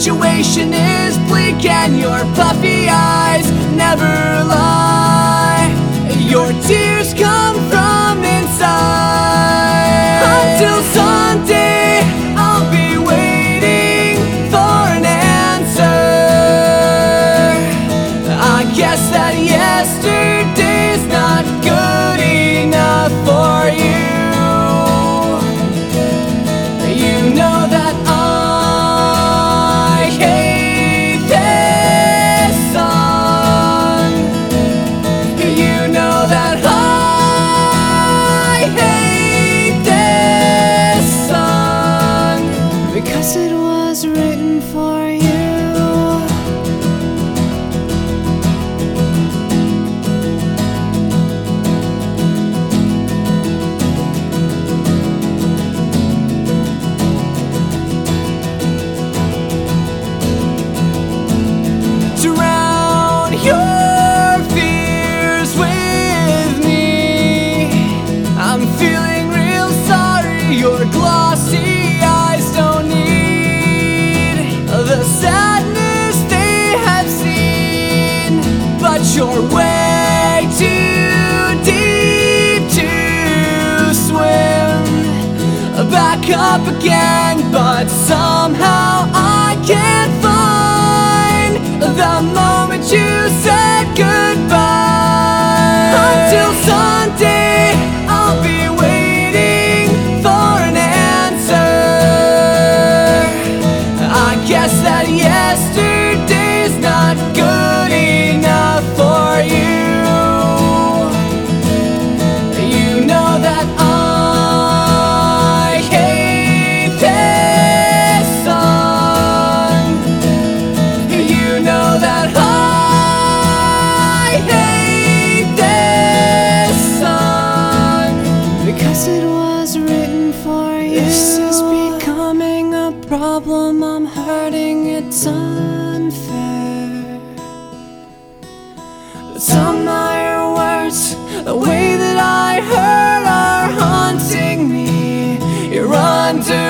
situation is bleak and your puffy eyes never lie. Your tears come from inside. Until Sunday, I'll be waiting for an answer. I guess that yesterday's not good enough for you. You know that I hate this song. You know that I hate this song, because it was written for you. Drown your fears with me. I'm feeling real sorry. Your glossy eyes don't need the sadness they have seen, but you're way too deep to swim back up again. But somehow I can't find the moment you said goodbye. Until Sunday, I'll be waiting for an answer. I guess that yesterday's not good enough for you. You know that I hate this song. You know that I hate this song, because it was written for you. This is becoming a problem. I'm hurting, it's unfair. But some of your words, the way that I hurt, are haunting me. You're under